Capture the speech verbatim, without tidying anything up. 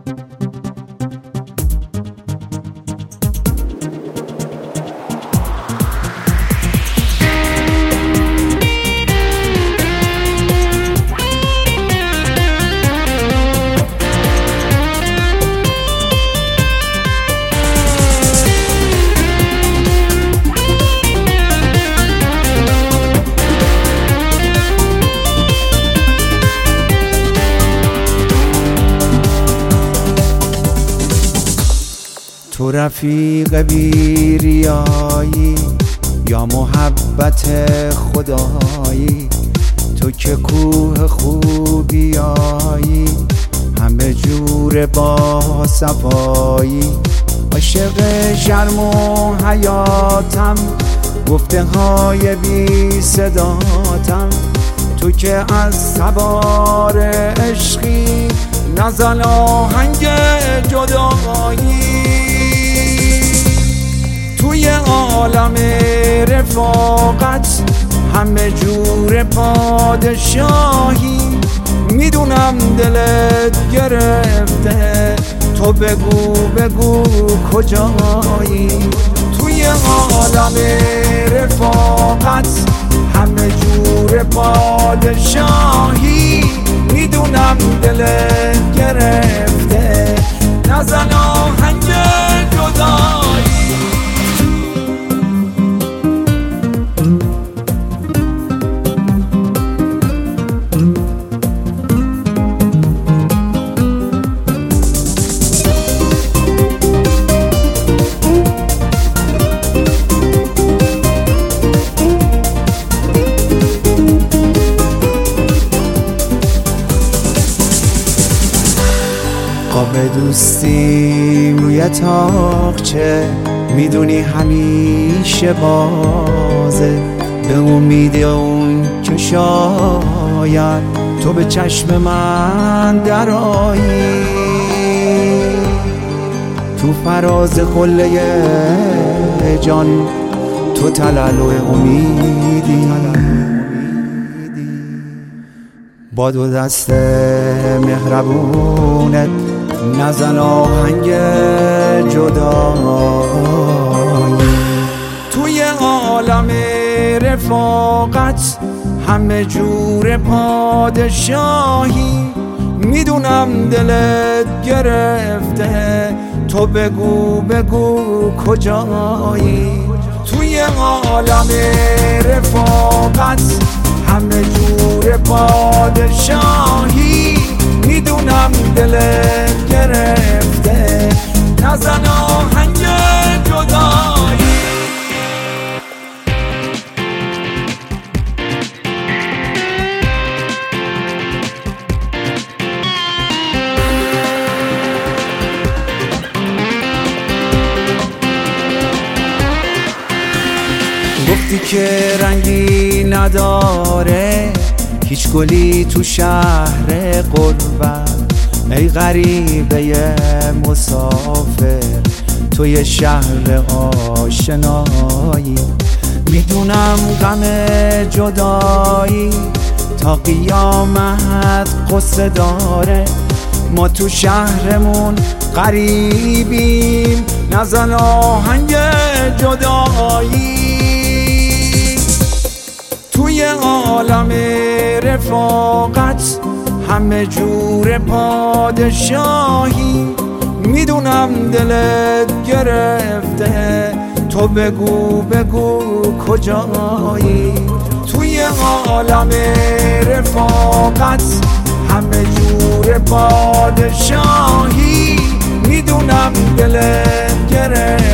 تو رفیق بیریایی یا محبت خدایی، تو که کوه خوبیایی همه جور با صفایی. عاشق شرم و حیاتم، گفته های بی صداتم، تو که از سوار عشقی نزن آهنگ جدایی. توی عالم رفاقت همه جور پادشاهی، میدونم دلت گرفته، تو بگو بگو کجایی. توی عالم رفاقت همه جور پادشاهی، میدونم دلت گرفته، نزن آهنگ جدایی. قاب دوستی روی تاقچه، میدونی همیشه بازه، به امید اون که شاید تو به چشم من درآیی. تو فراز قله جان تو تلالو امیدی، با دو دست مهربونت نزن آهنگ جدایی. توی عالم رفاقت همه جور پادشاهی، میدونم دلت گرفته، تو بگو بگو کجایی. توی عالم رفاقت همه جور پادشاهی، میدونم دلت گرفته، نزن آهنگ جدایی. گفتی که رنگی نداره هیچ گلی تو شهر غربت، ای غریبه مسافر توی شهر آشنایی. میدونم غم جدایی تا قیامت قصه داره، ما تو شهرمون غریبیم، نزن آهنگ جدایی. توی عالم رفاقت همه جور پادشاهی، میدونم دلت گرفته، تو بگو بگو کجایی. توی عالم رفاقت همه جور پادشاهی، میدونم دلت گرفته،